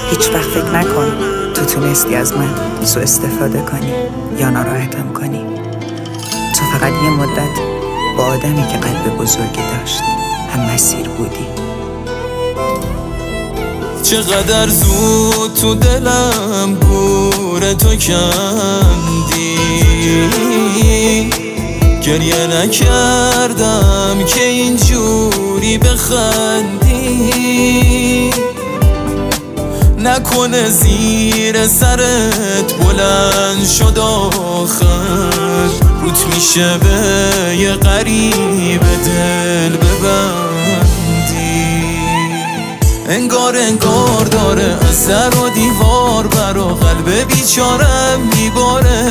هیچ وقت فکر نکن تو تونستی از من سوء استفاده کنی یا ناراحتم کنی. تو فقط یه مدت با آدمی که قلب بزرگی داشت هم مسیر بودی. چقدر زود تو دلم گور تو کندی، گریه نکردم که اینجوری بخندی. نکنه زیر سرت بلند شد آخر، روت میشه به یه غریب دل ببندی. انگار داره از در و دیوار برا قلب بیچارم میباره.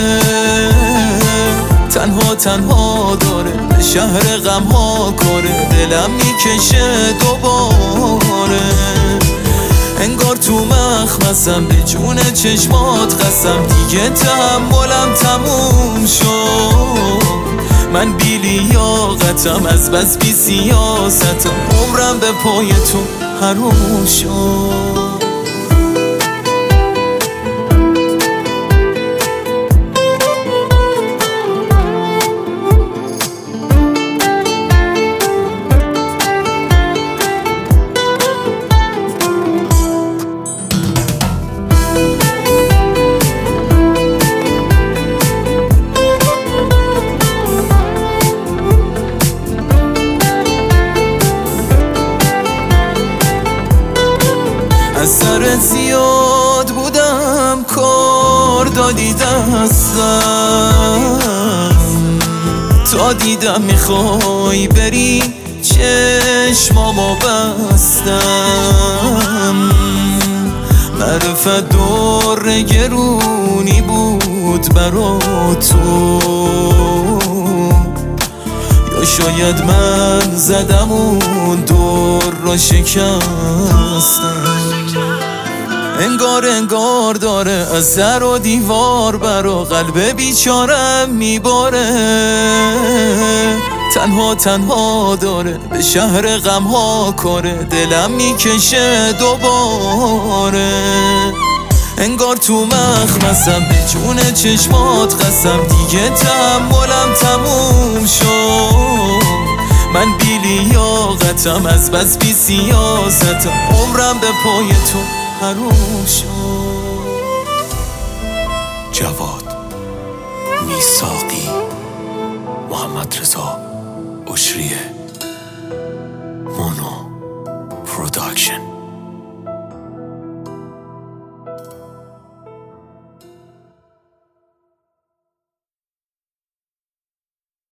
تنها داره به شهر غم ها کاره، دلم میکشه دوباره. انگار تو مخمسم به جون چشمات قسم، دیگه تحملم تموم شد. من بی لیاقتم از بس بی سیاستم، عمرم به پای تو حروم شد. از سرت زیاد بودم کار دادی دستم، تا دیدم میخوای بری چشمامو بستم. معرفت دور گرونی بود برا تو، یا شاید من زدم اون دور را شکستم. انگار داره از در و دیوار برا قلب بیچارم میباره. تنها داره به شهر غم ها کاره، دلم میکشه دوباره. انگار تو مخمسم به جون چشمات قسم، دیگه تحملم تموم شد. من بی لیاقتم از بس بی سیاستم، عمرم به پای تو حروم شد. جواد میثاقی، محمد رضا اشریه، مونو پروداکشن.